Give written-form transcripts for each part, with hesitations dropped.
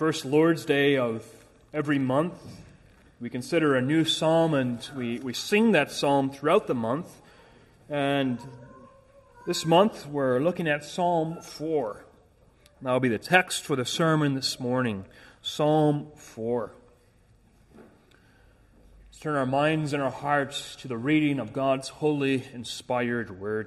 first Lord's Day of every month, we consider a new psalm, and we sing that psalm throughout the month. And this month, we're looking at Psalm 4. That will be the text for the sermon this morning, Psalm 4. Let's turn our minds and our hearts to the reading of God's holy, inspired word.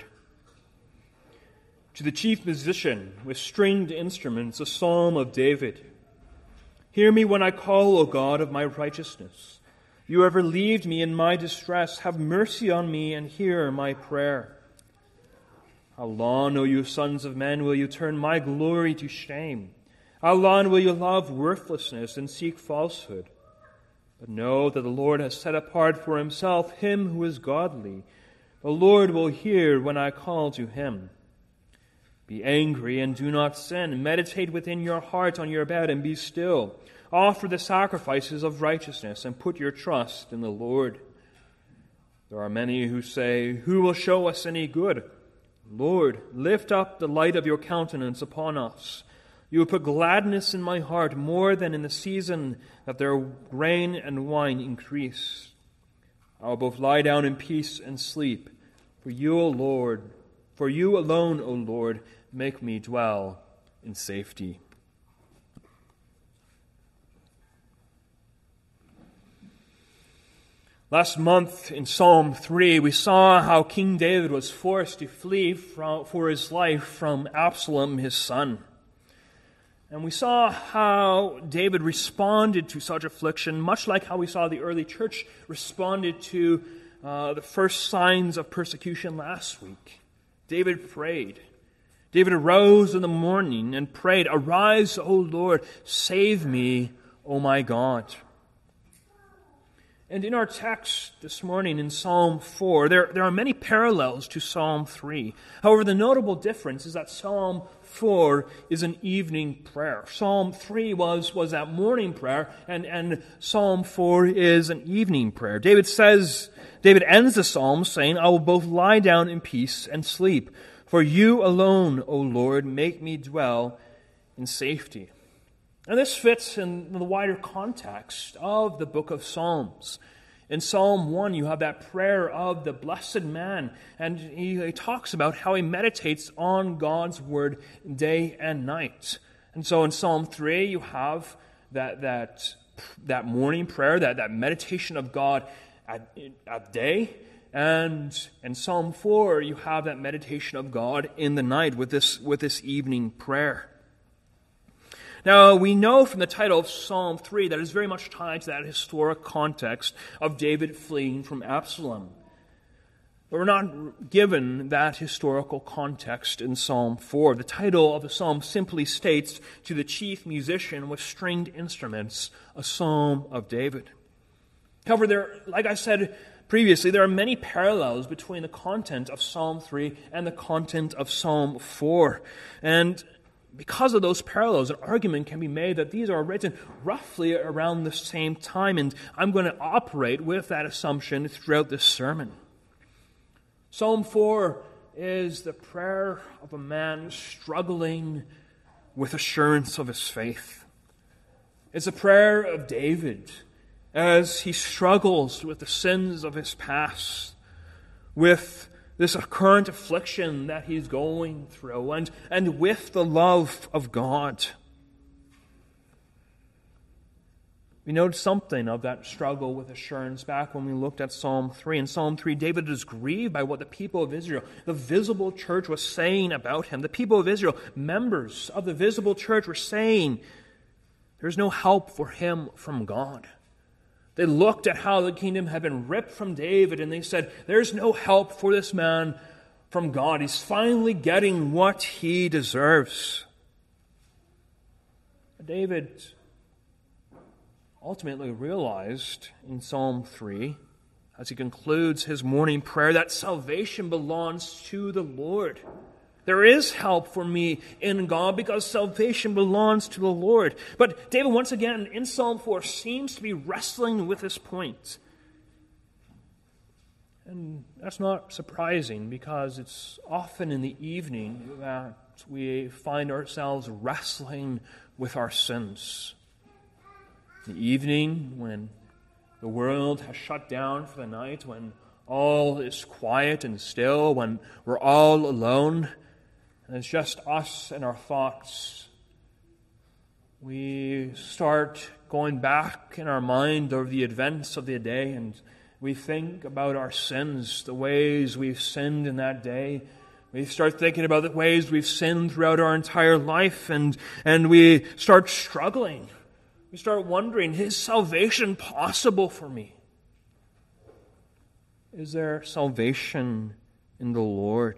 To the chief musician with stringed instruments, a psalm of David. Hear me when I call, O God of my righteousness. You have relieved me in my distress. Have mercy on me and hear my prayer. How long, O you sons of men, will you turn my glory to shame? How long will you love worthlessness and seek falsehood? But know that the Lord has set apart for himself him who is godly. The Lord will hear when I call to him. Be angry and do not sin. Meditate within your heart on your bed and be still. Offer the sacrifices of righteousness and put your trust in the Lord. There are many who say, who will show us any good? Lord, lift up the light of your countenance upon us. You will put gladness in my heart more than in the season that their grain and wine increase. I will both lie down in peace and sleep. For you, O Lord, for you alone, O Lord, make me dwell in safety. Last month in Psalm 3, we saw how King David was forced to flee for his life from Absalom, his son. And we saw how David responded to such affliction, much like how we saw the early church responded to the first signs of persecution last week. David prayed. David arose in the morning and prayed, Arise, O Lord, save me, O my God. And in our text this morning in Psalm 4, there are many parallels to Psalm 3. However, the notable difference is that Psalm 4 is an evening prayer. Psalm 3 was that morning prayer, and Psalm 4 is an evening prayer. David ends the psalm saying, I will both lie down in peace and sleep. For you alone, O Lord, make me dwell in safety. And this fits in the wider context of the book of Psalms. In Psalm 1, you have that prayer of the blessed man, and he talks about how he meditates on God's word day and night. And so in Psalm 3, you have that morning prayer, that meditation of God at day. And in Psalm 4, you have that meditation of God in the night with this evening prayer. Now, we know from the title of Psalm 3 that it is very much tied to that historic context of David fleeing from Absalom. But we're not given that historical context in Psalm 4. The title of the psalm simply states, to the chief musician with stringed instruments, a psalm of David. However, like I said previously, there are many parallels between the content of Psalm 3 and the content of Psalm 4. And because of those parallels, an argument can be made that these are written roughly around the same time, and I'm going to operate with that assumption throughout this sermon. Psalm 4 is the prayer of a man struggling with assurance of his faith. It's a prayer of David as he struggles with the sins of his past, with this current affliction that he's going through, and with the love of God. We noted something of that struggle with assurance back when we looked at Psalm 3. In Psalm 3, David is grieved by what the people of Israel, the visible church, was saying about him. The people of Israel, members of the visible church, were saying there's no help for him from God. They looked at how the kingdom had been ripped from David, and they said, there's no help for this man from God. He's finally getting what he deserves. David ultimately realized in Psalm 3, as he concludes his morning prayer, that salvation belongs to the Lord. There is help for me in God because salvation belongs to the Lord. But David, once again, in Psalm 4, seems to be wrestling with this point. And that's not surprising because it's often in the evening that we find ourselves wrestling with our sins. The evening when the world has shut down for the night, when all is quiet and still, when we're all alone, and it's just us and our thoughts, we start going back in our mind over the events of the day, and we think about our sins, the ways we've sinned in that day. We start thinking about the ways we've sinned throughout our entire life, and we start struggling. We start wondering, is salvation possible for me? Is there salvation in the Lord?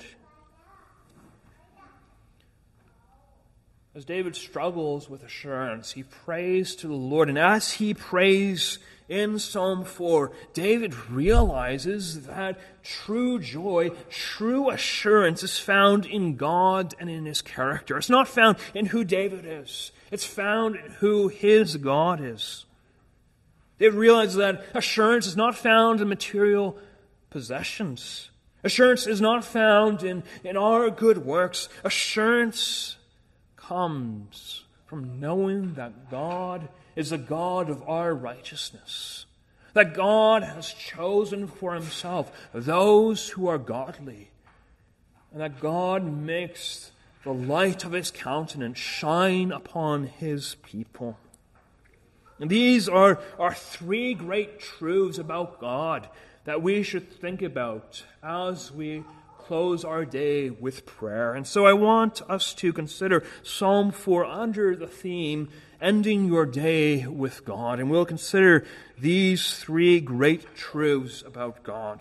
As David struggles with assurance, he prays to the Lord. And as he prays in Psalm 4, David realizes that true joy, true assurance is found in God and in His character. It's not found in who David is. It's found in who his God is. David realizes that assurance is not found in material possessions. Assurance is not found in our good works. Assurance comes from knowing that God is the God of our righteousness, that God has chosen for Himself those who are godly, and that God makes the light of His countenance shine upon His people. And these are three great truths about God that we should think about as we close our day with prayer. And so I want us to consider Psalm 4 under the theme, Ending Your Day with God. And we'll consider these three great truths about God.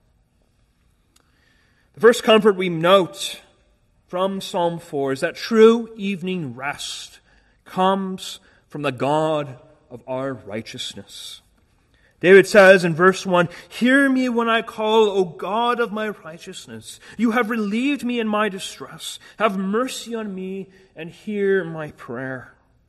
The first comfort we note from Psalm 4 is that true evening rest comes from the God of our righteousness. David says in verse 1, "Hear me when I call, O God of my righteousness. You have relieved me in my distress. Have mercy on me and hear my prayer."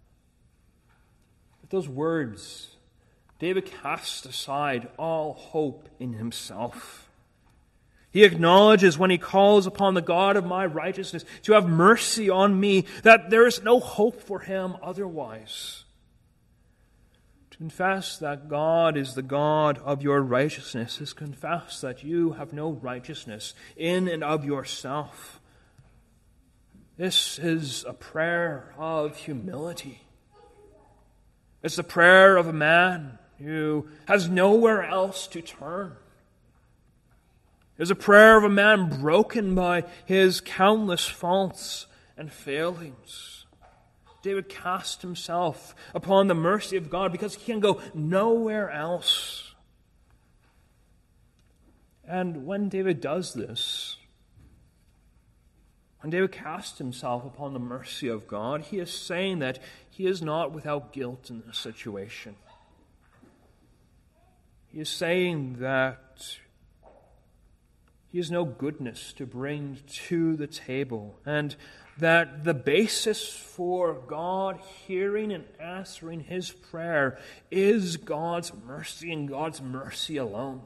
With those words, David casts aside all hope in himself. He acknowledges when he calls upon the God of my righteousness to have mercy on me, that there is no hope for him otherwise. To confess that God is the God of your righteousness is confess that you have no righteousness in and of yourself. This is a prayer of humility. It's the prayer of a man who has nowhere else to turn. It's a prayer of a man broken by his countless faults and failings. David cast himself upon the mercy of God because he can go nowhere else. And when David does this, when David casts himself upon the mercy of God, he is saying that he is not without guilt in this situation. He is saying that he has no goodness to bring to the table, and that the basis for God hearing and answering his prayer is God's mercy and God's mercy alone.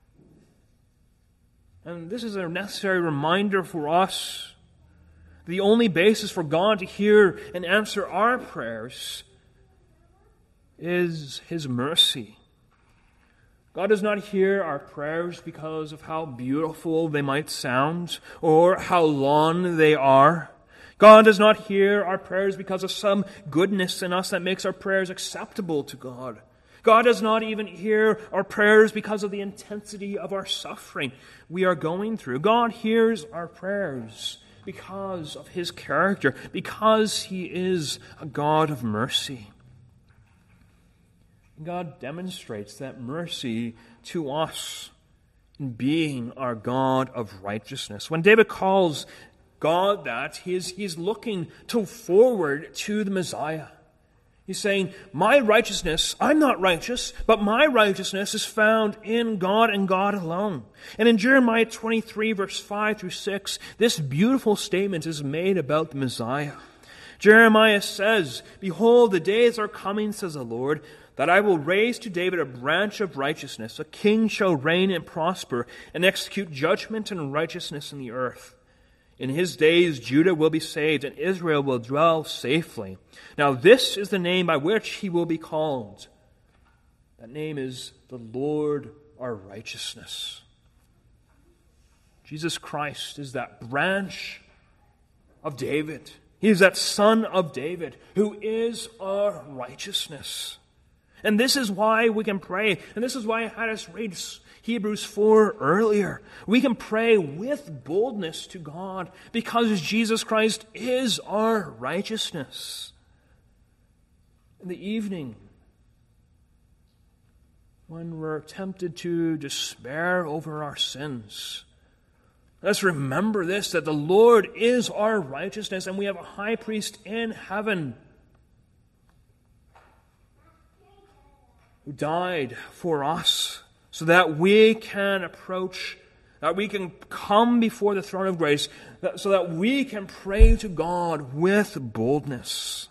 And this is a necessary reminder for us. The only basis for God to hear and answer our prayers is His mercy. God does not hear our prayers because of how beautiful they might sound or how long they are. God does not hear our prayers because of some goodness in us that makes our prayers acceptable to God. God does not even hear our prayers because of the intensity of our suffering we are going through. God hears our prayers because of His character, because He is a God of mercy. God demonstrates that mercy to us in being our God of righteousness. When David calls God that, he's looking forward to the Messiah. He's saying, my righteousness, I'm not righteous, but my righteousness is found in God and God alone. And in Jeremiah 23, verse 5 through 6, this beautiful statement is made about the Messiah. Jeremiah says, "Behold, the days are coming, says the Lord, that I will raise to David a branch of righteousness. A king shall reign and prosper and execute judgment and righteousness in the earth. In his days Judah will be saved, and Israel will dwell safely. Now this is the name by which he will be called, That name is the Lord our righteousness. Jesus Christ is that branch of David. He is that son of David who is our righteousness. And this is why we can pray. And this is why I had us read Hebrews 4 earlier. We can pray with boldness to God because Jesus Christ is our righteousness. In the evening, when we're tempted to despair over our sins, let's remember this, that the Lord is our righteousness, and we have a high priest in heaven who died for us so that we can approach, that we can come before the throne of grace, so that we can pray to God with boldness.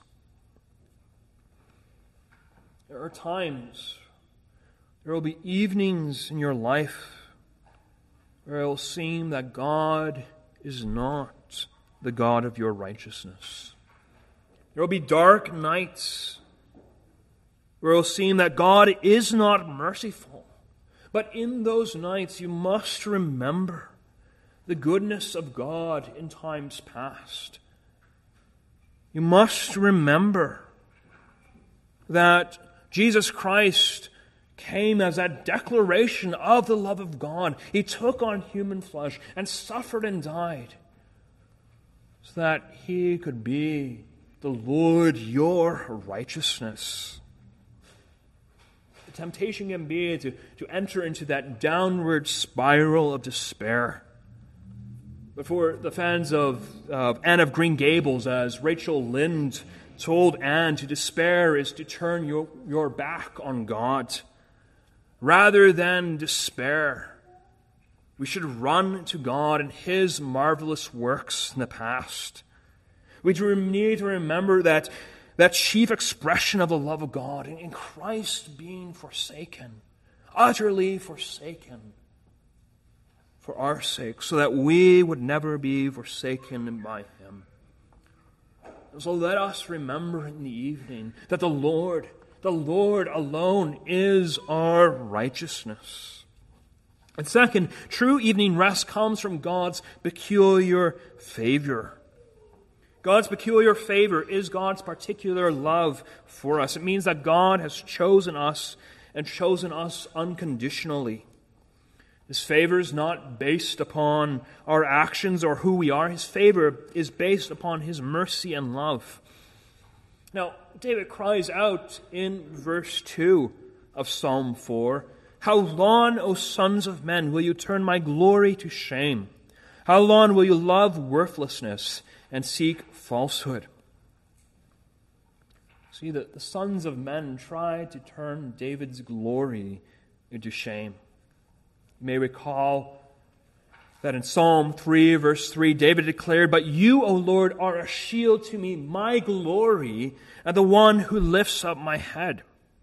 There are times, there will be evenings in your life where it will seem that God is not the God of your righteousness. There will be dark nights where it will seem that God is not merciful. But in those nights, you must remember the goodness of God in times past. You must remember that Jesus Christ came as that declaration of the love of God. He took on human flesh and suffered and died so that He could be the Lord, your righteousness. The temptation can be to enter into that downward spiral of despair. But for the fans of Anne of Green Gables, as Rachel Lynde told Anne, to despair is to turn your back on God. Rather than despair, we should run to God and His marvelous works in the past. We need to remember that chief expression of the love of God in Christ being forsaken, utterly forsaken for our sake, so that we would never be forsaken by Him. So let us remember in the evening that the Lord alone is our righteousness. And second, true evening rest comes from God's peculiar favor. God's peculiar favor is God's particular love for us. It means that God has chosen us and chosen us unconditionally. His favor is not based upon our actions or who we are. His favor is based upon His mercy and love. Now, David cries out in verse 2 of Psalm 4, "How long, O sons of men, will you turn my glory to shame? How long will you love worthlessness and seek falsehood?" See, the sons of men tried to turn David's glory into shame. You may recall that in Psalm 3, verse 3, David declared, "But you, O Lord, are a shield to me, my glory, and the one who lifts up my head."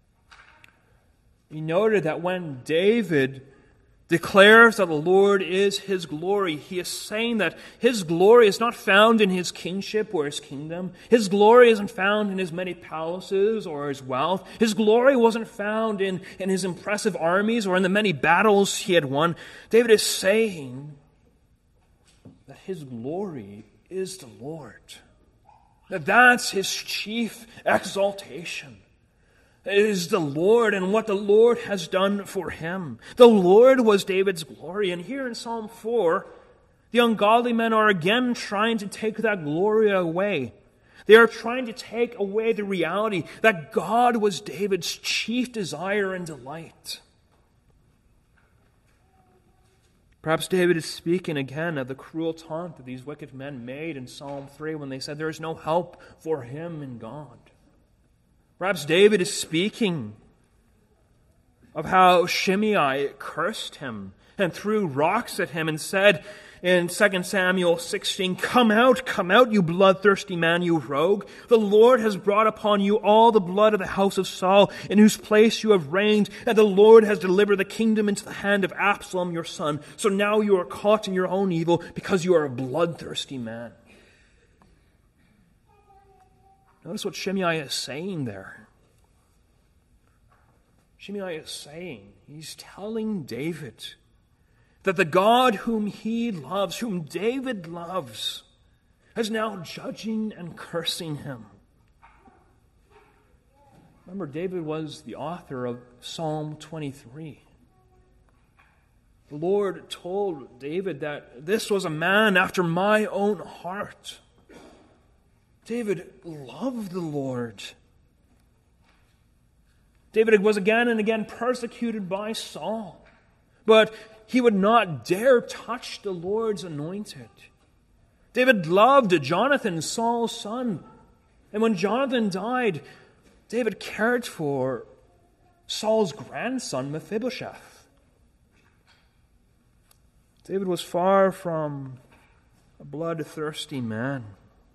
We noted that when David declares that the Lord is his glory, he is saying that his glory is not found in his kingship or his kingdom. His glory isn't found in his many palaces or his wealth. His glory wasn't found in his impressive armies or in the many battles he had won. David is saying that his glory is the Lord. That's his chief exaltation. It is the Lord and what the Lord has done for him. The Lord was David's glory. And here in Psalm 4, the ungodly men are again trying to take that glory away. They are trying to take away the reality that God was David's chief desire and delight. Perhaps David is speaking again of the cruel taunt that these wicked men made in Psalm 3 when they said there is no help for him in God. Perhaps David is speaking of how Shimei cursed him and threw rocks at him and said in 2 Samuel 16, come out, you bloodthirsty man, you rogue. The Lord has brought upon you all the blood of the house of Saul, in whose place you have reigned, and the Lord has delivered the kingdom into the hand of Absalom your son. So now you are caught in your own evil, because you are a bloodthirsty man." Notice what Shimei is saying there. Shimei is saying, he's telling David that the God whom he loves, whom David loves, is now judging and cursing him. Remember, David was the author of Psalm 23. The Lord told David that this was a man after my own heart. David loved the Lord. David was again and again persecuted by Saul, but he would not dare touch the Lord's anointed. David loved Jonathan, Saul's son, and when Jonathan died, David cared for Saul's grandson, Mephibosheth. David was far from a bloodthirsty man.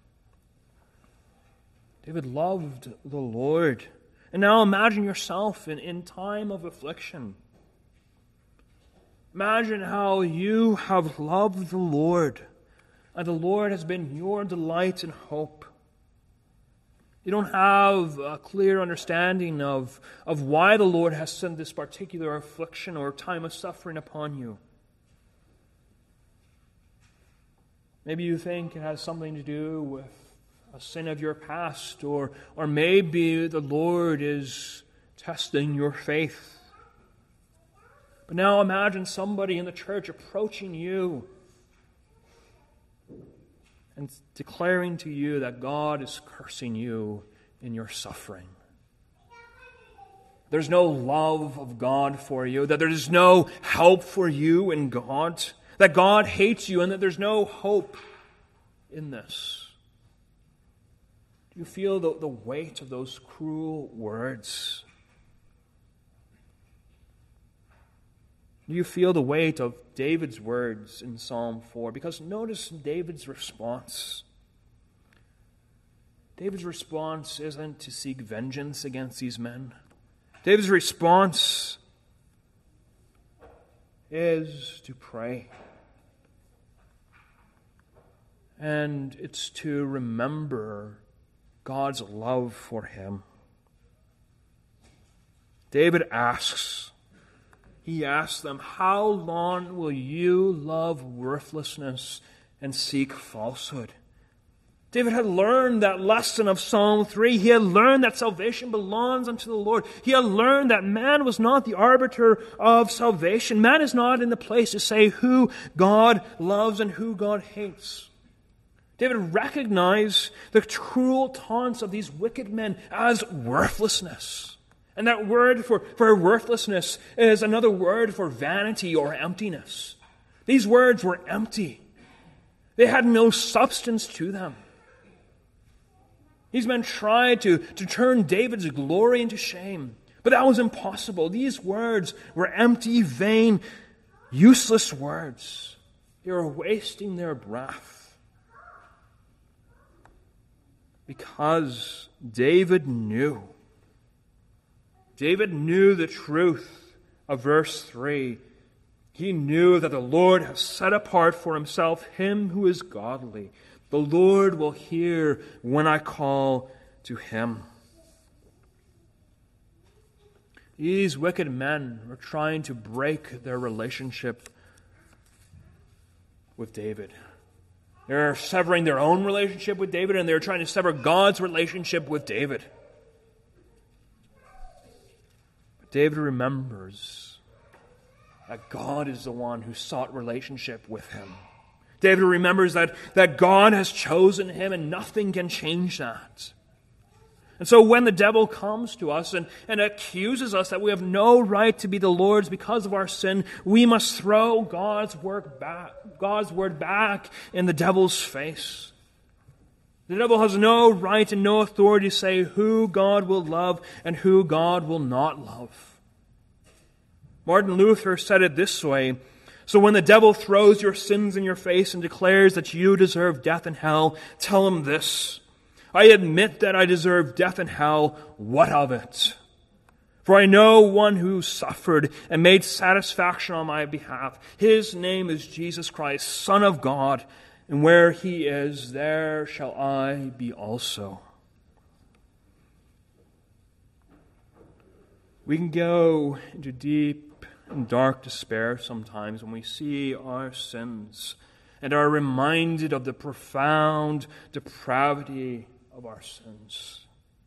David loved the Lord. And now imagine yourself in time of affliction. Imagine how you have loved the Lord, and the Lord has been your delight and hope. You don't have a clear understanding of why the Lord has sent this particular affliction or time of suffering upon you. Maybe you think it has something to do with a sin of your past, or maybe the Lord is testing your faith. But now imagine somebody in the church approaching you and declaring to you that God is cursing you in your suffering. There's no love of God for you, that there's no help for you in God, that God hates you, and that there's no hope in this. Do you feel the weight of those cruel words? Do you feel the weight of David's words in Psalm 4? Because notice David's response. David's response isn't to seek vengeance against these men. David's response is to pray. And it's to remember God's love for him. David asks, he asks them, how long will you love worthlessness and seek falsehood? David had learned that lesson of Psalm 3. He had learned that salvation belongs unto the Lord. He had learned that man was not the arbiter of salvation. Man is not in the place to say who God loves and who God hates. David recognized the cruel taunts of these wicked men as worthlessness. And that word for worthlessness is another word for vanity or emptiness. These words were empty. They had no substance to them. These men tried to turn David's glory into shame, but that was impossible. These words were empty, vain, useless words. They were wasting their breath. Because David knew the truth of verse 3. He knew that the Lord has set apart for himself him who is godly. The Lord will hear when I call to him. These wicked men were trying to break their relationship with David. They're severing their own relationship with David, and they're trying to sever God's relationship with David. But David remembers that God is the one who sought relationship with him. David remembers that God has chosen him, and nothing can change that. And so when the devil comes to us and accuses us that we have no right to be the Lord's because of our sin, we must throw God's word back in the devil's face. The devil has no right and no authority to say who God will love and who God will not love. Martin Luther said it this way: so when the devil throws your sins in your face and declares that you deserve death and hell, tell him this: I admit that I deserve death and hell. What of it? For I know one who suffered and made satisfaction on my behalf. His name is Jesus Christ, Son of God, and where he is, there shall I be also. We can go into deep and dark despair sometimes when we see our sins and are reminded of the profound depravity of our sins.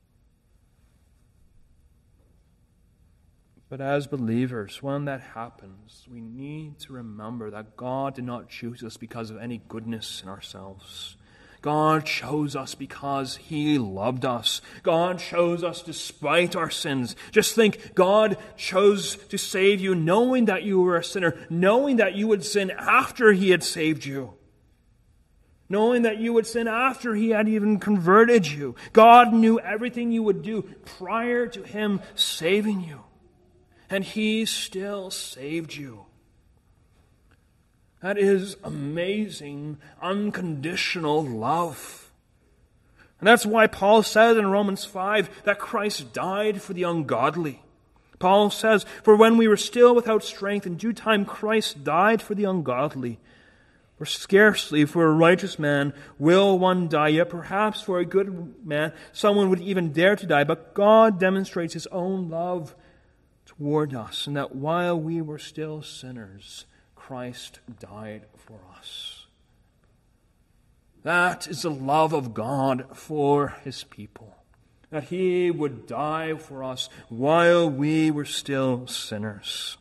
But as believers, when that happens, we need to remember that God did not choose us because of any goodness in ourselves. God chose us because He loved us. God chose us despite our sins. Just think, God chose to save you knowing that you were a sinner, knowing that you would sin after He had saved you, knowing that you would sin after He had even converted you. God knew everything you would do prior to Him saving you. And He still saved you. That is amazing, unconditional love. And that's why Paul says in Romans 5 that Christ died for the ungodly. Paul says, "For when we were still without strength, in due time Christ died for the ungodly. For scarcely for a righteous man will one die, yet perhaps for a good man someone would even dare to die. But God demonstrates His own love toward us, and that while we were still sinners, Christ died for us." That is the love of God for His people, that He would die for us while we were still sinners.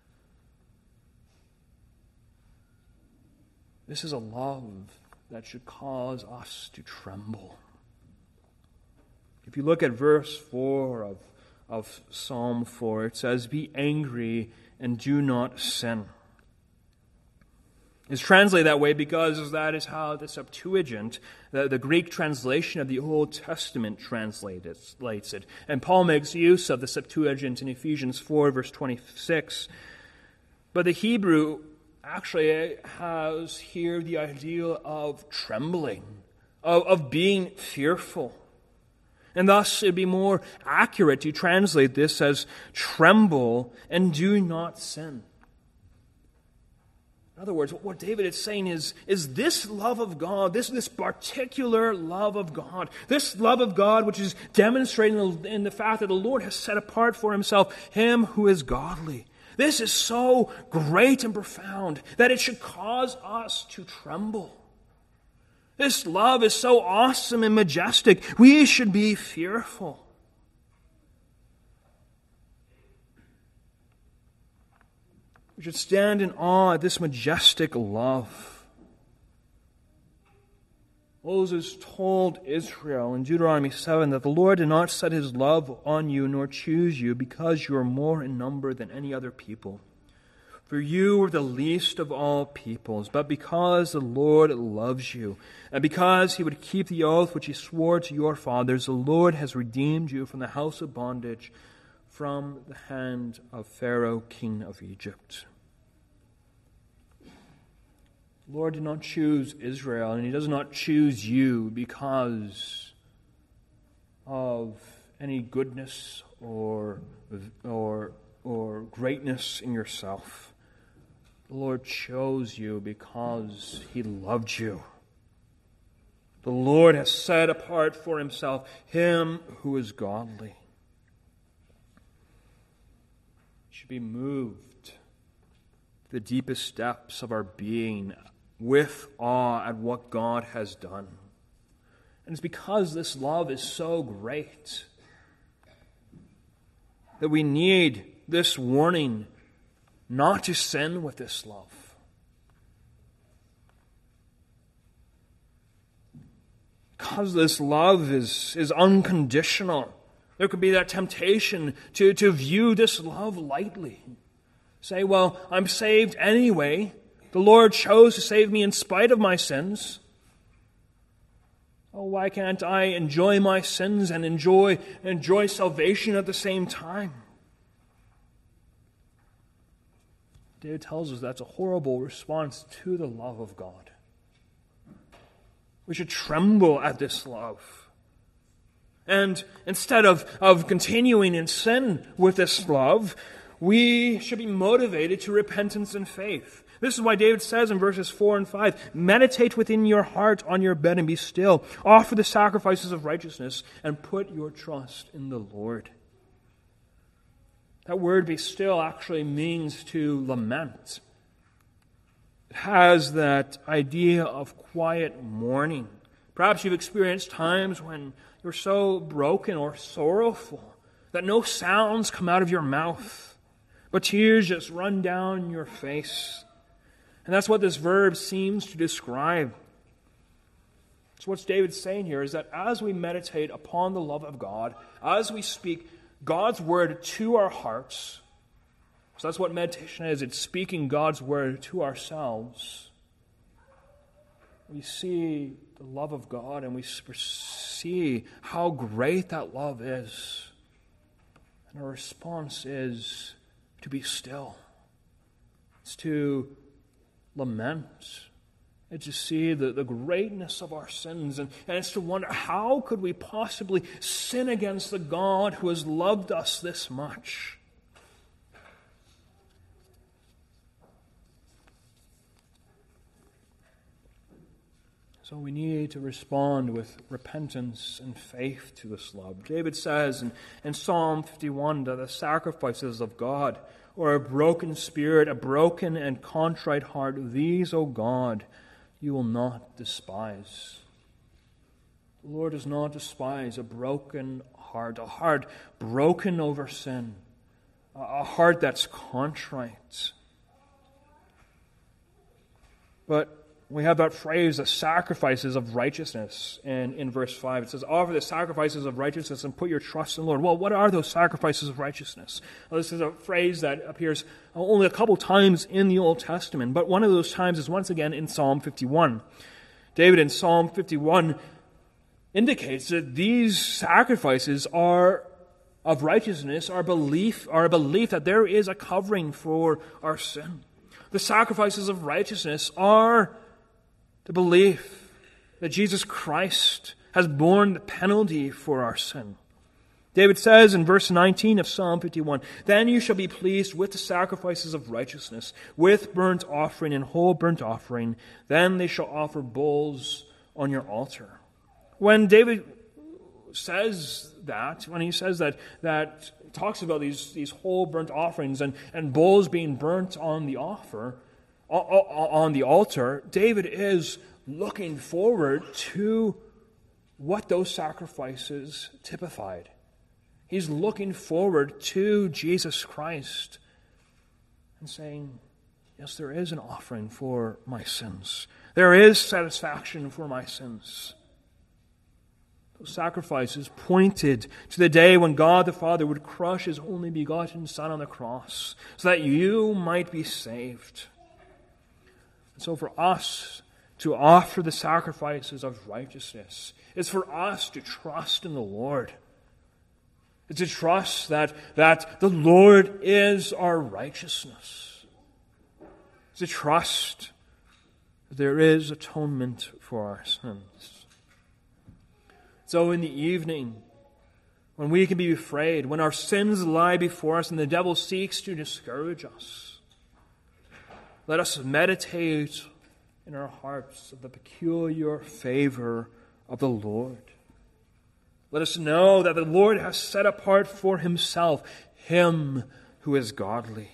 This is a love that should cause us to tremble. If you look at verse 4 of Psalm 4, it says, "Be angry and do not sin." It's translated that way because that is how the Septuagint, the Greek translation of the Old Testament, translates it. And Paul makes use of the Septuagint in Ephesians 4, verse 26. But the Hebrew actually has here the idea of trembling, of being fearful. And thus it would be more accurate to translate this as tremble and do not sin. In other words, what David is saying is this love of God, this particular love of God, this love of God which is demonstrated in the fact that the Lord has set apart for Himself Him who is godly. This is so great and profound that it should cause us to tremble. This love is so awesome and majestic, we should be fearful. We should stand in awe at this majestic love. Moses told Israel in Deuteronomy 7 that the Lord did not set His love on you nor choose you because you are more in number than any other people. For you were the least of all peoples, but because the Lord loves you, and because He would keep the oath which He swore to your fathers, the Lord has redeemed you from the house of bondage, from the hand of Pharaoh, king of Egypt. The Lord did not choose Israel, and He does not choose you because of any goodness or greatness in yourself. The Lord chose you because He loved you. The Lord has set apart for Himself Him who is godly. We should be moved to the deepest depths of our being with awe at what God has done. And it's because this love is so great that we need this warning not to sin with this love. Because this love is unconditional, there could be that temptation to view this love lightly. Say, well, I'm saved anyway. The Lord chose to save me in spite of my sins. Oh, why can't I enjoy my sins and enjoy salvation at the same time? David tells us that's a horrible response to the love of God. We should tremble at this love. And instead of continuing in sin with this love, we should be motivated to repentance and faith. This is why David says in verses 4 and 5, "Meditate within your heart on your bed and be still. Offer the sacrifices of righteousness and put your trust in the Lord." That word be still actually means to lament. It has that idea of quiet mourning. Perhaps you've experienced times when you're so broken or sorrowful that no sounds come out of your mouth, but tears just run down your face. And that's what this verb seems to describe. So what David's saying here is that as we meditate upon the love of God, as we speak God's word to our hearts, so that's what meditation is, it's speaking God's word to ourselves, we see the love of God and we see how great that love is. And our response is to be still. It's to lament. It's to see the greatness of our sins. And it's to wonder, how could we possibly sin against the God who has loved us this much? So we need to respond with repentance and faith to this love. David says in Psalm 51 that the sacrifices of God are a broken spirit, a broken and contrite heart. These, O God, you will not despise. The Lord does not despise a broken heart, a heart broken over sin, a heart that's contrite. But we have that phrase, the sacrifices of righteousness, in verse 5. It says, offer the sacrifices of righteousness and put your trust in the Lord. Well, what are those sacrifices of righteousness? Well, this is a phrase that appears only a couple times in the Old Testament, but one of those times is once again in Psalm 51. David in Psalm 51 indicates that these sacrifices are of righteousness, are a belief that there is a covering for our sin. The sacrifices of righteousness are the belief that Jesus Christ has borne the penalty for our sin. David says in verse 19 of Psalm 51, then you shall be pleased with the sacrifices of righteousness, with burnt offering and whole burnt offering. Then they shall offer bulls on your altar. When David says that, when he says that talks about these whole burnt offerings and bulls being burnt on the altar, David is looking forward to what those sacrifices typified. He's looking forward to Jesus Christ and saying, yes, there is an offering for my sins. There is satisfaction for my sins. Those sacrifices pointed to the day when God the Father would crush His only begotten Son on the cross so that you might be saved. And so for us to offer the sacrifices of righteousness is for us to trust in the Lord. It's to trust that the Lord is our righteousness. It's to trust that there is atonement for our sins. So in the evening, when we can be afraid, when our sins lie before us and the devil seeks to discourage us, let us meditate in our hearts of the peculiar favor of the Lord. Let us know that the Lord has set apart for Himself him who is godly.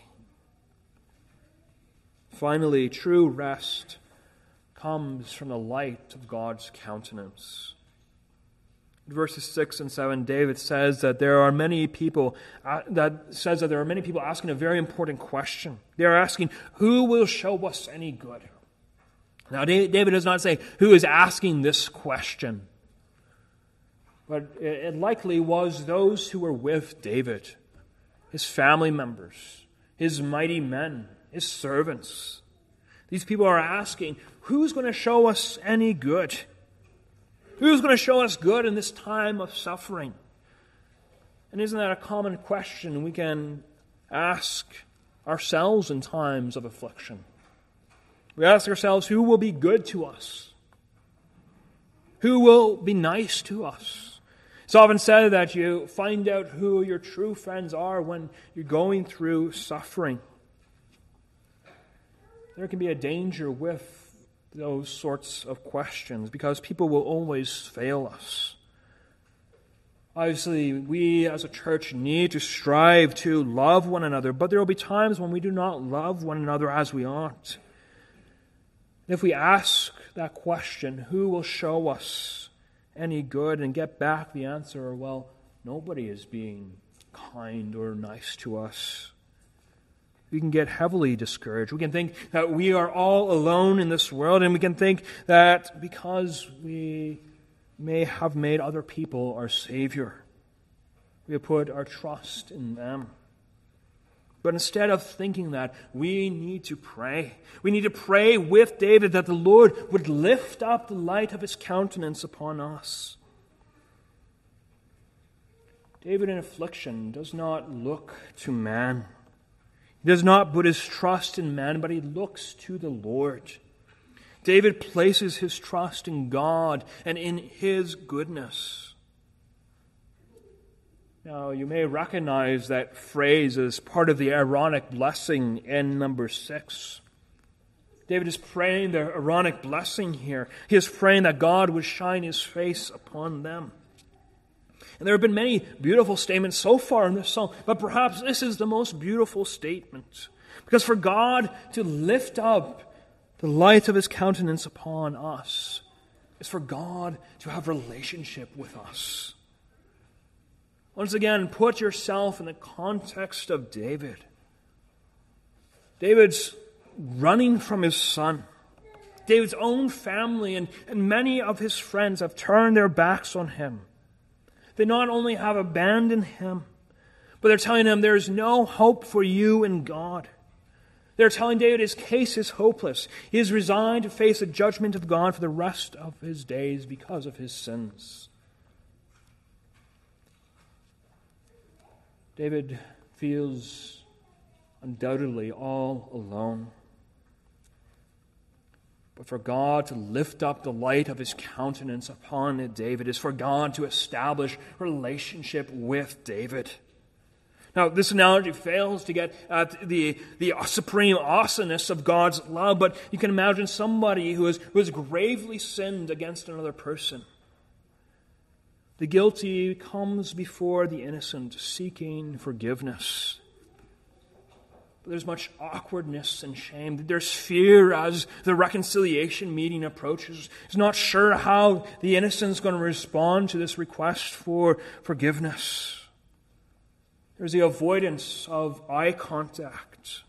Finally, true rest comes from the light of God's countenance. In verses 6 and 7, David says that there are many people asking a very important question. They are asking, who will show us any good? Now, David does not say who is asking this question, but it likely was those who were with David, his family members, his mighty men, his servants. These people are asking, who's going to show us any good? Who's going to show us good in this time of suffering? And isn't that a common question we can ask ourselves in times of affliction? We ask ourselves, who will be good to us? Who will be nice to us? It's often said that you find out who your true friends are when you're going through suffering. There can be a danger with those sorts of questions because people will always fail us. Obviously, we as a church need to strive to love one another, but there will be times when we do not love one another as we ought. If we ask that question, who will show us any good, and get back the answer, well, nobody is being kind or nice to us, we can get heavily discouraged. We can think that we are all alone in this world, and we can think that because we may have made other people our Savior, we have put our trust in them. But instead of thinking that, we need to pray. We need to pray with David that the Lord would lift up the light of his countenance upon us. David in affliction does not look to man. He does not put his trust in man, but he looks to the Lord. David places his trust in God and in his goodness. Now, you may recognize that phrase as part of the Aaronic blessing in number 6. David is praying the Aaronic blessing here. He is praying that God would shine his face upon them. And there have been many beautiful statements so far in this psalm, but perhaps this is the most beautiful statement. Because for God to lift up the light of his countenance upon us is for God to have relationship with us. Once again, put yourself in the context of David. David's running from his son. David's own family and many of his friends have turned their backs on him. They not only have abandoned him, but they're telling him there is no hope for you in God. They're telling David his case is hopeless. He is resigned to face the judgment of God for the rest of his days because of his sins. David feels undoubtedly all alone. But for God to lift up the light of his countenance upon David is for God to establish relationship with David. Now, this analogy fails to get at the supreme awesomeness of God's love, but you can imagine somebody who has gravely sinned against another person. The guilty comes before the innocent, seeking forgiveness. But there's much awkwardness and shame. There's fear as the reconciliation meeting approaches. He's not sure how the innocent is going to respond to this request for forgiveness. There's the avoidance of eye contact.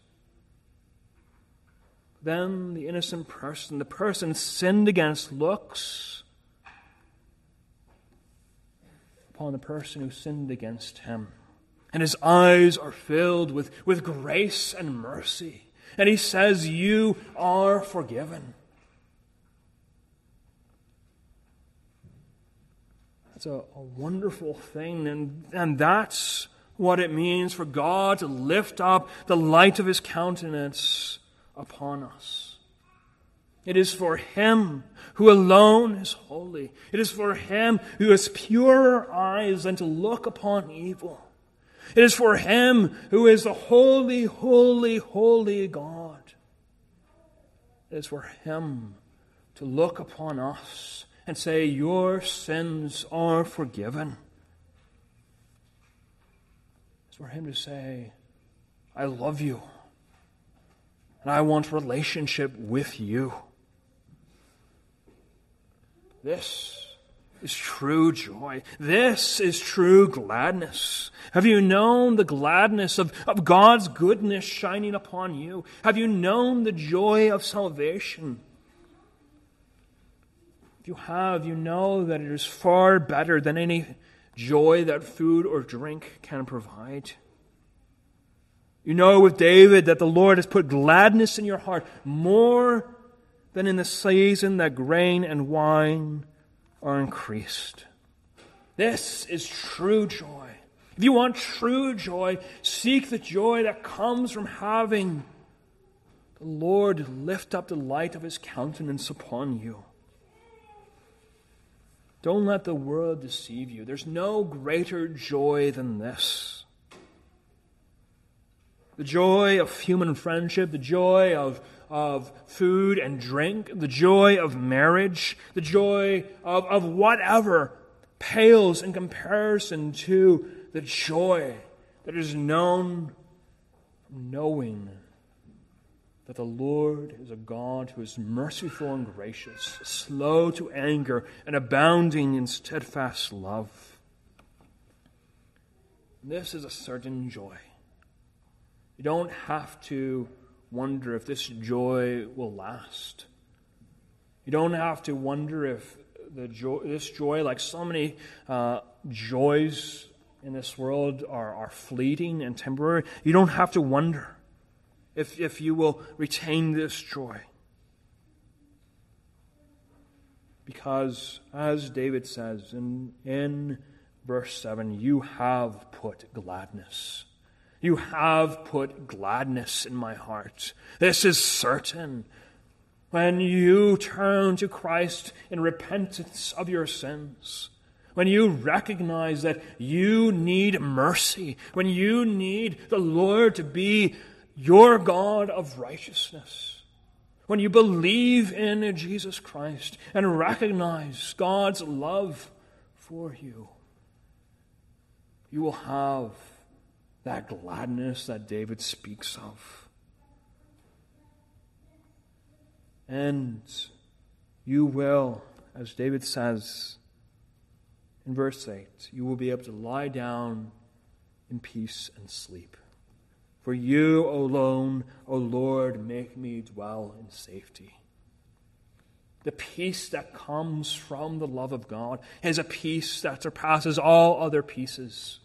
Then the innocent person, the person sinned against, looks upon the person who sinned against him. And his eyes are filled with grace and mercy. And he says, "You are forgiven." That's a wonderful thing. And that's what it means for God to lift up the light of his countenance upon us. It is for him who alone is holy. It is for him who has purer eyes than to look upon evil. It is for him who is the holy, holy, holy God. It is for him to look upon us and say, "Your sins are forgiven." It's for him to say, "I love you, and I want relationship with you." This is true joy. This is true gladness. Have you known the gladness of God's goodness shining upon you? Have you known the joy of salvation? If you have, you know that it is far better than any joy that food or drink can provide. You know with David that the Lord has put gladness in your heart more than in the season that grain and wine are increased. This is true joy. If you want true joy, seek the joy that comes from having the Lord lift up the light of his countenance upon you. Don't let the world deceive you. There's no greater joy than this. The joy of human friendship, the joy of food and drink, the joy of marriage, the joy of whatever pales in comparison to the joy that is known from knowing that the Lord is a God who is merciful and gracious, slow to anger, and abounding in steadfast love. This is a certain joy. You don't have to wonder if this joy will last. You don't have to wonder if this joy, like so many joys in this world, are fleeting and temporary. You don't have to wonder if you will retain this joy. Because, as David says in verse 7, you have put gladness. You have put gladness in my heart. This is certain. When you turn to Christ in repentance of your sins, when you recognize that you need mercy, when you need the Lord to be your God of righteousness, when you believe in Jesus Christ and recognize God's love for you, you will have that gladness that David speaks of. And you will, as David says in verse 8, you will be able to lie down in peace and sleep. For you alone, O Lord, make me dwell in safety. The peace that comes from the love of God is a peace that surpasses all other peaces.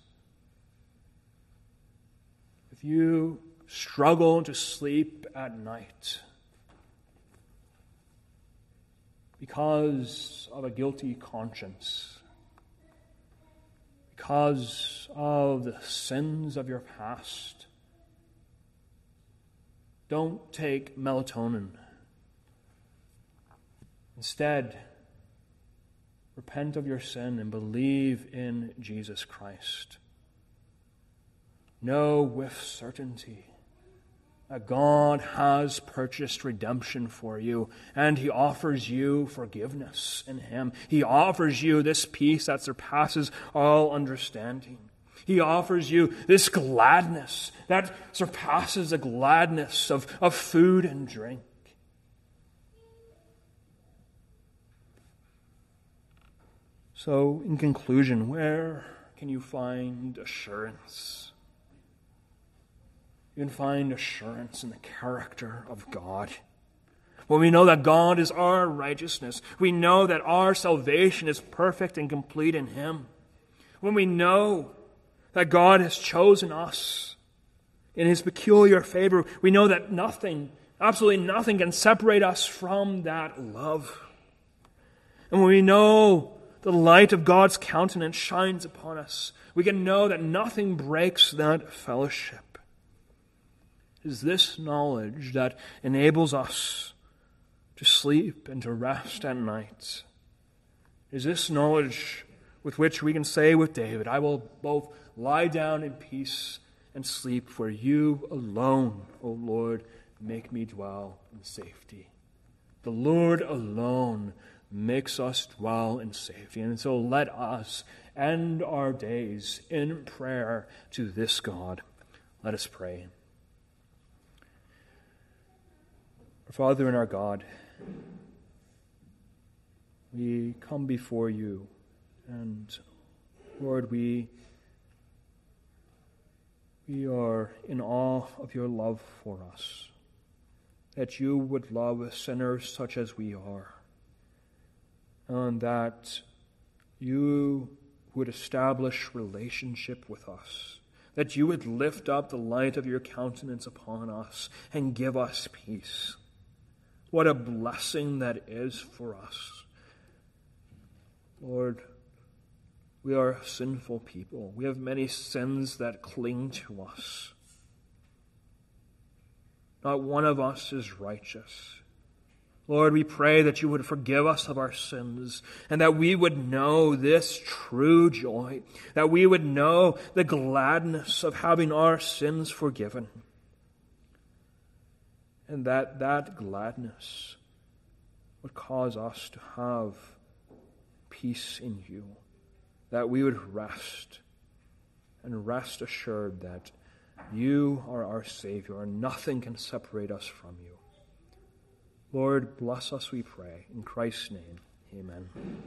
If you struggle to sleep at night because of a guilty conscience, because of the sins of your past, don't take melatonin. Instead, repent of your sin and believe in Jesus Christ. Know with certainty that God has purchased redemption for you, and He offers you forgiveness in Him. He offers you this peace that surpasses all understanding. He offers you this gladness that surpasses the gladness of food and drink. So, in conclusion, where can you find assurance? You can find assurance in the character of God. When we know that God is our righteousness, we know that our salvation is perfect and complete in Him. When we know that God has chosen us in His peculiar favor, we know that nothing, absolutely nothing, can separate us from that love. And when we know the light of God's countenance shines upon us, we can know that nothing breaks that fellowship. It is this knowledge that enables us to sleep and to rest at night. It is this knowledge with which we can say with David, I will both lie down in peace and sleep, for you alone, O Lord, make me dwell in safety. The Lord alone makes us dwell in safety. And so let us end our days in prayer to this God. Let us pray. Our Father and our God, we come before you, and Lord, we are in awe of your love for us, that you would love sinners such as we are, and that you would establish relationship with us, that you would lift up the light of your countenance upon us and give us peace. What a blessing that is for us. Lord, we are sinful people. We have many sins that cling to us. Not one of us is righteous. Lord, we pray that you would forgive us of our sins and that we would know this true joy, that we would know the gladness of having our sins forgiven, and that gladness would cause us to have peace in you. that we would rest and rest assured that you are our Savior and nothing can separate us from you. Lord, bless us, we pray. In Christ's name, amen.